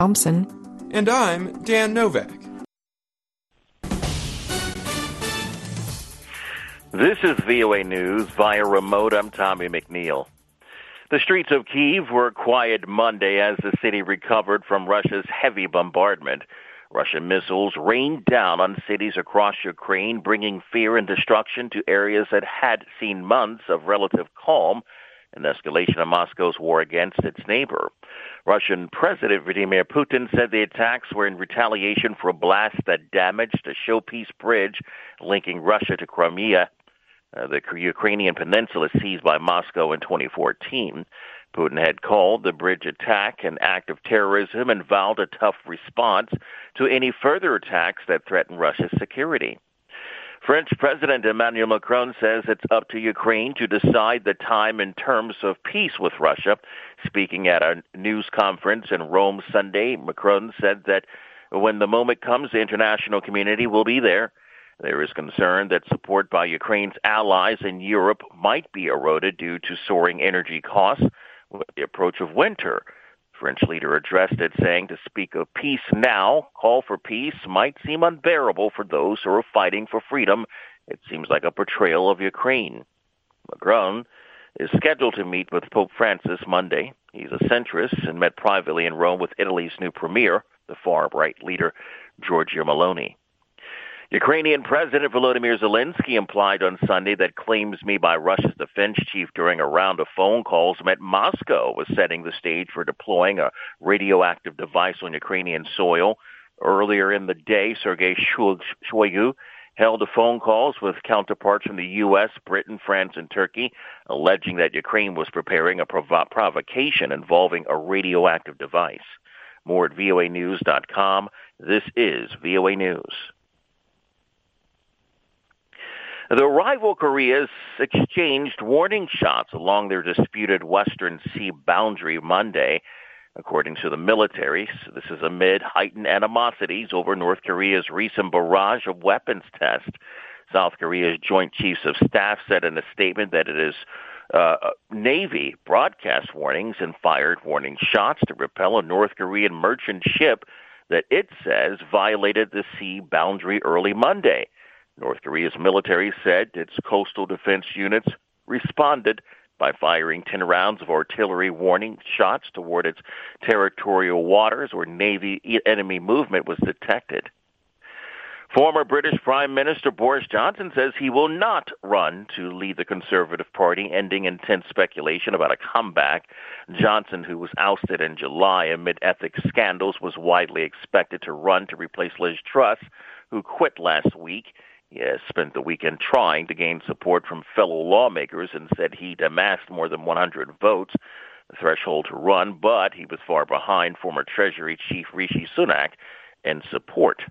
Thompson. And I'm Dan Novak. This is VOA News via remote. I'm Tommy McNeil. The streets of Kyiv were quiet Monday as the city recovered from Russia's heavy bombardment. Russian missiles rained down on cities across Ukraine, bringing fear and destruction to areas that had seen months of relative calm, an escalation of Moscow's war against its neighbor. Russian President Vladimir Putin said the attacks were in retaliation for a blast that damaged a showpiece bridge linking Russia to Crimea, the Ukrainian peninsula seized by Moscow in 2014. Putin had called the bridge attack an act of terrorism and vowed a tough response to any further attacks that threaten Russia's security. French President Emmanuel Macron says it's up to Ukraine to decide the time and terms of peace with Russia. Speaking at a news conference in Rome Sunday, Macron said that when the moment comes, the international community will be there. There is concern that support by Ukraine's allies in Europe might be eroded due to soaring energy costs with the approach of winter. French leader addressed it, saying to speak of peace now, call for peace, might seem unbearable for those who are fighting for freedom. It seems like a portrayal of Ukraine. Macron is scheduled to meet with Pope Francis Monday. He's a centrist and met privately in Rome with Italy's new premier, the far-right leader, Giorgia Meloni. Ukrainian President Volodymyr Zelensky implied on Sunday that claims made by Russia's defense chief during a round of phone calls meant Moscow was setting the stage for deploying a radioactive device on Ukrainian soil. Earlier in the day, Sergei Shoigu held phone calls with counterparts from the U.S., Britain, France, and Turkey, alleging that Ukraine was preparing a provocation involving a radioactive device. More at voanews.com. This is VOA News. The rival Koreas exchanged warning shots along their disputed Western Sea boundary Monday, according to the military. This is amid heightened animosities over North Korea's recent barrage of weapons tests. South Korea's Joint Chiefs of Staff said in a statement that it is Navy broadcast warnings and fired warning shots to repel a North Korean merchant ship that it says violated the sea boundary early Monday. North Korea's military said its coastal defense units responded by firing 10 rounds of artillery warning shots toward its territorial waters where Navy enemy movement was detected. Former British Prime Minister Boris Johnson says he will not run to lead the Conservative Party, ending intense speculation about a comeback. Johnson, who was ousted in July amid ethics scandals, was widely expected to run to replace Liz Truss, who quit last week. He has spent the weekend trying to gain support from fellow lawmakers and said he'd amassed more than 100 votes, the threshold to run, but he was far behind former Treasury Chief Rishi Sunak in support.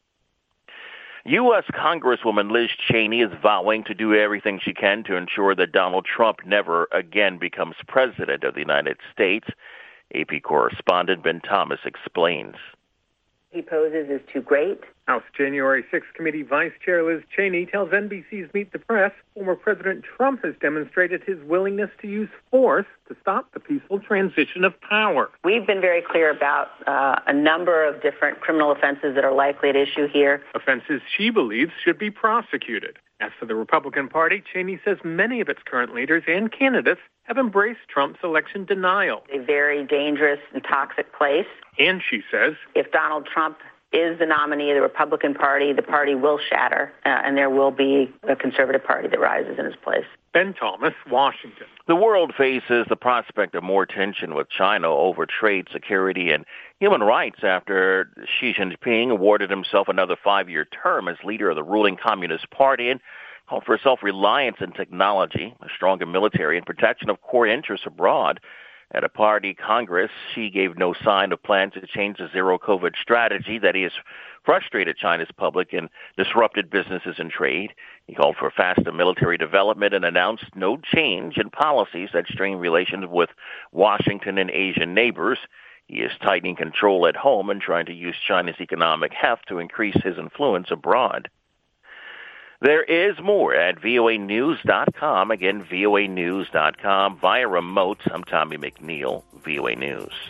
U.S. Congresswoman Liz Cheney is vowing to do everything she can to ensure that Donald Trump never again becomes president of the United States. AP correspondent Ben Thomas explains. He poses as too great. House January 6th Committee Vice Chair Liz Cheney tells NBC's Meet the Press former President Trump has demonstrated his willingness to use force to stop the peaceful transition of power. We've been very clear about a number of different criminal offenses that are likely at issue here. Offenses she believes should be prosecuted. As for the Republican Party, Cheney says many of its current leaders and candidates have embraced Trump's election denial. A very dangerous and toxic place. And she says, if Donald Trump is the nominee of the Republican Party, the party will shatter, and there will be a conservative party that rises in its place. Ben Thomas, Washington. The world faces the prospect of more tension with China over trade, security, and human rights after Xi Jinping awarded himself another 5-year term as leader of the ruling Communist Party and called for self-reliance in technology, a stronger military, and protection of core interests abroad. At a party congress, Xi gave no sign of plans to change the zero-COVID strategy that he has frustrated China's public and disrupted businesses and trade. He called for faster military development and announced no change in policies that strain relations with Washington and Asian neighbors. He is tightening control at home and trying to use China's economic heft to increase his influence abroad. There is more at voanews.com. Again, voanews.com. Via remote, I'm Tommy McNeil, VOA News.